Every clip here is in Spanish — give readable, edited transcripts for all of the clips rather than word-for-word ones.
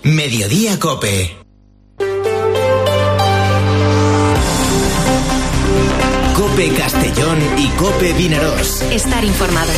Mediodía Cope. Cope Castellón y Cope Vinarós. Estar informado.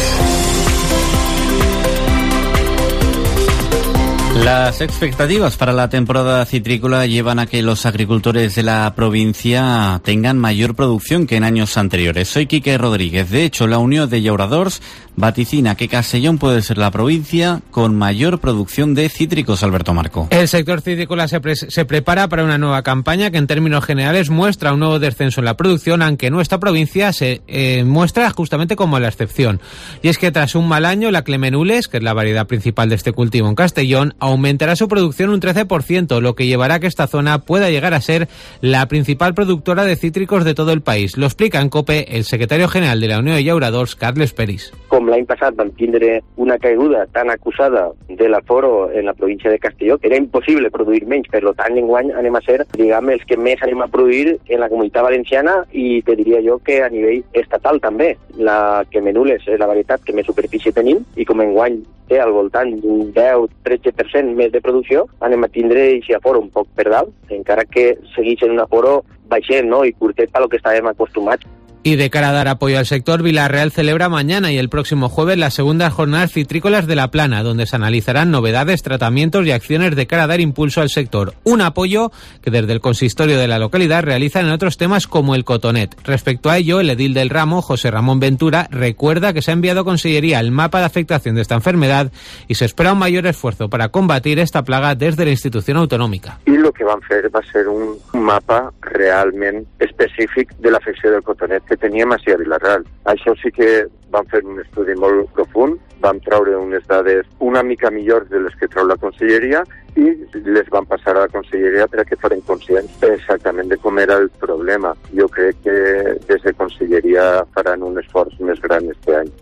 Las expectativas para la temporada citrícola llevan a que los agricultores de la provincia tengan mayor producción que en años anteriores. Soy Quique Rodríguez. De hecho, la Unión de Llauradors vaticina que Castellón puede ser la provincia con mayor producción de cítricos. Alberto Marco. El sector citrícola se prepara para una nueva campaña que en términos generales muestra un nuevo descenso en la producción, aunque nuestra provincia se muestra justamente como la excepción. Y es que tras un mal año, la Clemenules, que es la variedad principal de este cultivo en Castellón, aumentará su producción un 13%, lo que llevará a que esta zona pueda llegar a ser la principal productora de cítricos de todo el país. Lo explica en COPE el secretario general de la Unió de Llauradors, Carles Peris. Com l'any passat vam tindre una caiguda tan acusada de l'aforo en la província de Castelló que era impossible produir menys, per tant enguany anem a ser, diguem, els que més anem a produir en la comunitat valenciana i te diria jo que a nivell estatal també. La Clemenules és la varietat que més superfície tenim i com enguany té al voltant d'un 10-13% més de producció, anem a tindre aquest aforo un poc per dalt, encara que segueix en un aforo baixet, no?, i curtet per lo que estàvem acostumats. Y de cara a dar apoyo al sector, Vila-real celebra mañana y el próximo jueves las segundas jornadas citrícolas de La Plana, donde se analizarán novedades, tratamientos y acciones de cara a dar impulso al sector. Un apoyo que desde el consistorio de la localidad realizan en otros temas como el cotonet. Respecto a ello, el edil del ramo, José Ramón Ventura, recuerda que se ha enviado a Consellería el mapa de afectación de esta enfermedad y se espera un mayor esfuerzo para combatir esta plaga desde la institución autonómica. Y lo que van a hacer va a ser un mapa realment específic de l'afecció del cotonet que teníem així a Vila-real. Això sí que vam fer un estudi molt profund, vam treure unes dades una mica millors de les que treu la Conselleria i les vam passar a la Conselleria perquè foren conscients exactament de com era el problema. Jo crec que des de Conselleria faran un esforç més gran este any.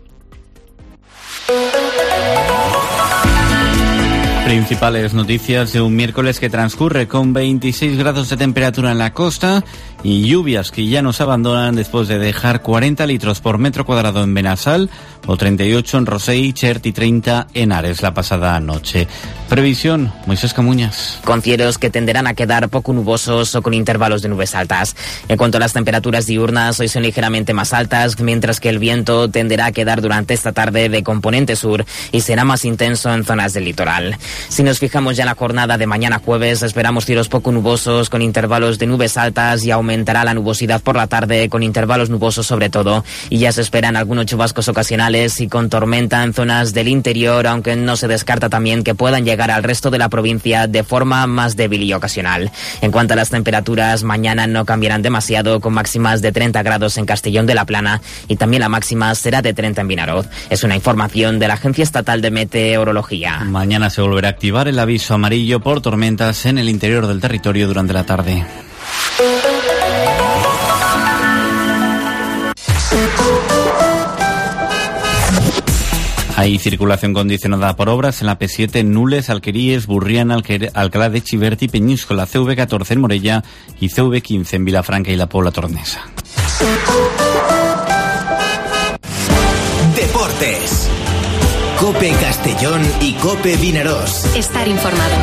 Principales noticias de un miércoles que transcurre con 26 grados de temperatura en la costa y lluvias que ya nos abandonan después de dejar 40 litros por metro cuadrado en Benassal o 38 en Rosell, Xert y 30 en Ares la pasada noche. Previsión, Moisés Camuñas. Con cielos que tenderán a quedar poco nubosos o con intervalos de nubes altas. En cuanto a las temperaturas diurnas, hoy son ligeramente más altas, mientras que el viento tenderá a quedar durante esta tarde de componente sur y será más intenso en zonas del litoral. Si nos fijamos ya en la jornada de mañana jueves, esperamos cielos poco nubosos con intervalos de nubes altas y aumentará la nubosidad por la tarde con intervalos nubosos sobre todo. Y ya se esperan algunos chubascos ocasionales y con tormenta en zonas del interior, aunque no se descarta también que puedan llegar al resto de la provincia de forma más débil y ocasional. En cuanto a las temperaturas, mañana no cambiarán demasiado, con máximas de 30 grados en Castellón de la Plana y también la máxima será de 30 en Vinarós. Es una información de la Agencia Estatal de Meteorología. Mañana se volverá a activar el aviso amarillo por tormentas en el interior del territorio durante la tarde. Hay circulación condicionada por obras en la P7, Nules, Alqueríes, Burriana, Alcalá de Chiverti, Peñíscola, CV14 en Morella y CV15 en Vilafranca y la Pobla Tornesa. Deportes. Cope Castellón y Cope Vinarós. Estar informado.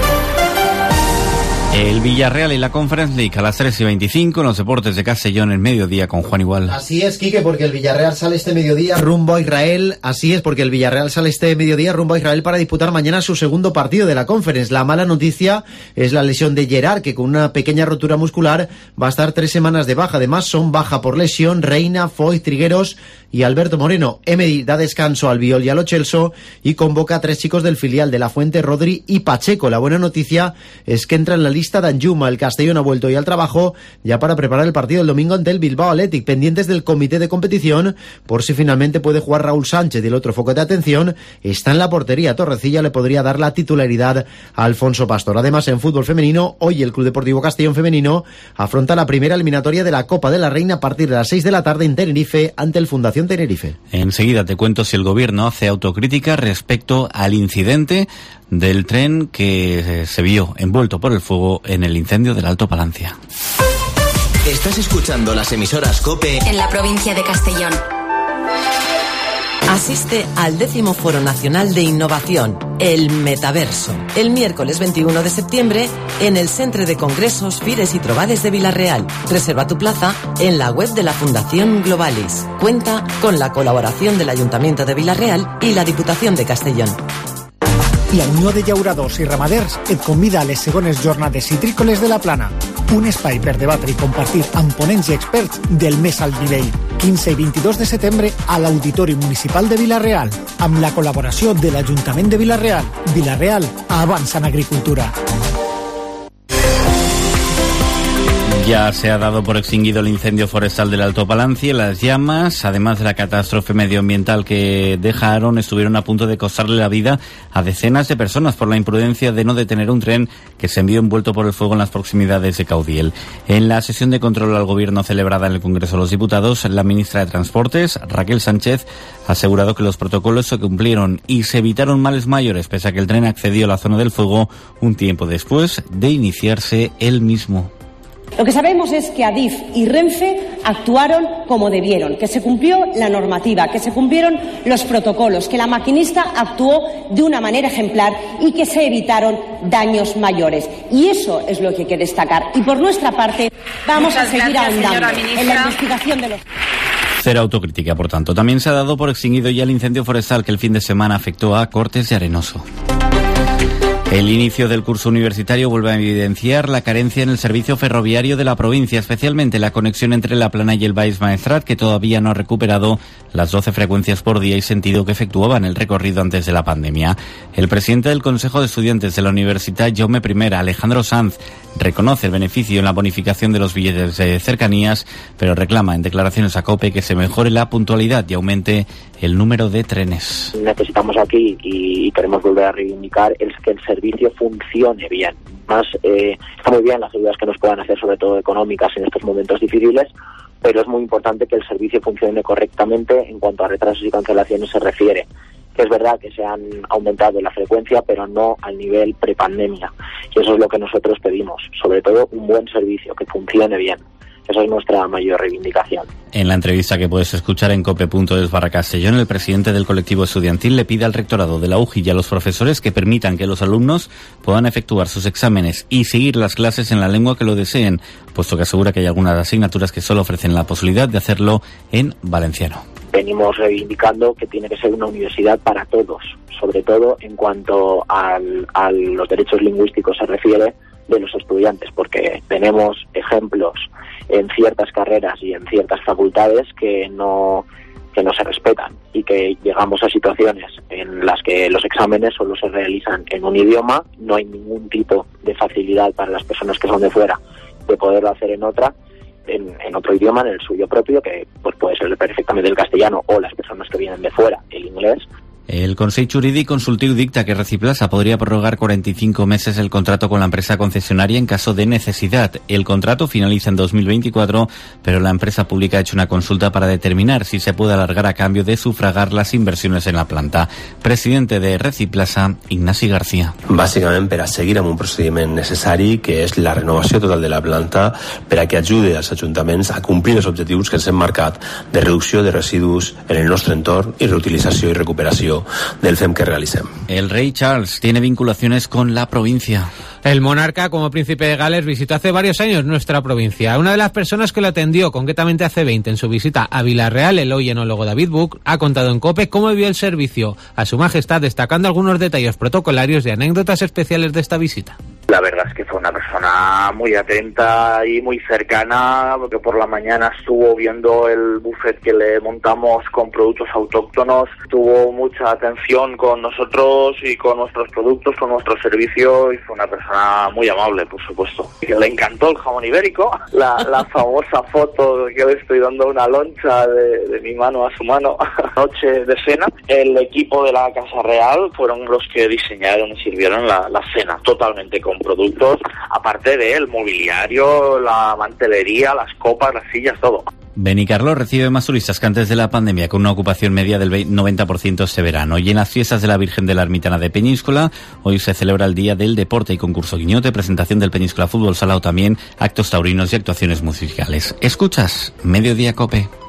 El Villarreal y la Conference League a las 3:25 en los deportes de Castellón en mediodía con Juan Igual. Así es, Quique, porque el Villarreal sale este mediodía rumbo a Israel. Así es, porque el Villarreal sale este mediodía rumbo a Israel para disputar mañana su segundo partido de la Conference. La mala noticia es la lesión de Gerard, que con una pequeña rotura muscular va a estar 3 semanas de baja. Además, son baja por lesión Reina, Foy, Trigueros y Alberto Moreno. Emery da descanso al Viol y al Lo Celso y convoca a 3 chicos del filial de La Fuente, Rodri y Pacheco. La buena noticia es que entra en la lista Danjuma. El Castellón ha vuelto hoy al trabajo ya para preparar el partido el domingo ante el Bilbao Athletic, pendientes del comité de competición por si finalmente puede jugar Raúl Sánchez. Y el otro foco de atención está en la portería. Torrecilla le podría dar la titularidad a Alfonso Pastor. Además, en fútbol femenino, hoy el Club Deportivo Castellón femenino afronta la primera eliminatoria de la Copa de la Reina a partir de las 6 de la tarde en Tenerife ante el Fundación Tenerife. Enseguida te cuento si el gobierno hace autocrítica respecto al incidente del tren que se vio envuelto por el fuego en el incendio del Alto Palancia. Estás escuchando las emisoras COPE en la provincia de Castellón. Asiste al 10º Foro Nacional de Innovación, el Metaverso, el miércoles 21 de septiembre en el Centre de Congresos, Fires y Trobades de Vila-real. Reserva tu plaza en la web de la Fundación Globalis. Cuenta con la colaboración del Ayuntamiento de Vila-real y la Diputación de Castellón. La Unió de Llauradors i Ramaders et convida a les segones jornades citrícoles de la Plana. Un espai per debatre i compartir amb ponents i experts del més alt nivell. 15 i 22 de setembre a l'Auditori Municipal de Vila-real, amb la col·laboració de l'Ajuntament de Vila-real. Vila-real avança en agricultura. Ya se ha dado por extinguido el incendio forestal del Alto Palancia. Las llamas, además de la catástrofe medioambiental que dejaron, estuvieron a punto de costarle la vida a decenas de personas por la imprudencia de no detener un tren que se envió envuelto por el fuego en las proximidades de Caudiel. En la sesión de control al Gobierno celebrada en el Congreso de los Diputados, la ministra de Transportes, Raquel Sánchez, ha asegurado que los protocolos se cumplieron y se evitaron males mayores, pese a que el tren accedió a la zona del fuego un tiempo después de iniciarse el mismo. Lo que sabemos es que Adif y Renfe actuaron como debieron, que se cumplió la normativa, que se cumplieron los protocolos, que la maquinista actuó de una manera ejemplar y que se evitaron daños mayores. Y eso es lo que hay que destacar. Y por nuestra parte vamos a seguir ahondando en la investigación de los... Cero autocrítica, por tanto. También se ha dado por extinguido ya el incendio forestal que el fin de semana afectó a Cortes de Arenoso. El inicio del curso universitario vuelve a evidenciar la carencia en el servicio ferroviario de la provincia, especialmente la conexión entre La Plana y el Baix Maestrat, que todavía no ha recuperado las 12 frecuencias por día y sentido que efectuaban el recorrido antes de la pandemia. El presidente del Consejo de Estudiantes de la Universidad, Jaume I, Alejandro Sanz, reconoce el beneficio en la bonificación de los billetes de cercanías, pero reclama en declaraciones a COPE que se mejore la puntualidad y aumente el número de trenes. Necesitamos aquí, y queremos volver a reivindicar, es que el servicio funcione bien. Más está muy bien las ayudas que nos puedan hacer, sobre todo económicas, en estos momentos difíciles, pero es muy importante que el servicio funcione correctamente en cuanto a retrasos y cancelaciones se refiere. Que es verdad que se han aumentado la frecuencia, pero no al nivel prepandemia. Y eso es lo que nosotros pedimos, sobre todo un buen servicio, que funcione bien. Esa es nuestra mayor reivindicación. En la entrevista que puedes escuchar en cope.es/Castellón, el presidente del colectivo estudiantil le pide al rectorado de la UJI y a los profesores que permitan que los alumnos puedan efectuar sus exámenes y seguir las clases en la lengua que lo deseen, puesto que asegura que hay algunas asignaturas que solo ofrecen la posibilidad de hacerlo en valenciano. Venimos reivindicando que tiene que ser una universidad para todos, sobre todo en cuanto a los derechos lingüísticos se refiere de los estudiantes, porque tenemos ejemplos en ciertas carreras y en ciertas facultades que no se respetan y que llegamos a situaciones en las que los exámenes solo se realizan en un idioma, no hay ningún tipo de facilidad para las personas que son de fuera de poderlo hacer en otro idioma, en el suyo propio, que pues puede ser perfectamente el castellano, o las personas que vienen de fuera, el inglés. El Consell Jurídic Consultiu dicta que Reciplaza podría prorrogar 45 meses el contrato con la empresa concesionaria en caso de necesidad. El contrato finaliza en 2024, pero la empresa pública ha hecho una consulta para determinar si se puede alargar a cambio de sufragar las inversiones en la planta. Presidente de Reciplaza, Ignasi García. Bàsicament per a seguir amb un procediment necessari, que és la renovació total de la planta, per a que ajudi als ajuntaments a complir els objectius que ens hem marcat de reducció de residus en el nostre entorn i reutilització i recuperació del FEM que realicem. El rey Charles tiene vinculaciones con la provincia. El monarca, como príncipe de Gales, visitó hace varios años nuestra provincia. Una de las personas que lo atendió, concretamente hace 20, en su visita a Vila-real, el hoy enólogo David Buch, ha contado en COPE cómo vio el servicio a su majestad, destacando algunos detalles protocolarios y anécdotas especiales de esta visita. La verdad es que fue una persona muy atenta y muy cercana, porque por la mañana estuvo viendo el buffet que le montamos con productos autóctonos, tuvo mucha atención con nosotros y con nuestros productos, con nuestro servicio, y fue una persona muy amable, por supuesto. Le encantó el jamón ibérico, la famosa foto que le estoy dando una loncha de mi mano a su mano, noche de cena. El equipo de la Casa Real fueron los que diseñaron y sirvieron la cena, totalmente con productos, aparte del mobiliario, la mantelería, las copas, las sillas, todo. Benicarló recibe más turistas que antes de la pandemia, con una ocupación media del 90% este verano. Y en las fiestas de la Virgen de la Ermitana de Peñíscola, hoy se celebra el Día del Deporte y concurso guiñote, presentación del Peñíscola Fútbol Sala, o también actos taurinos y actuaciones musicales. ¿Escuchas? Mediodía COPE.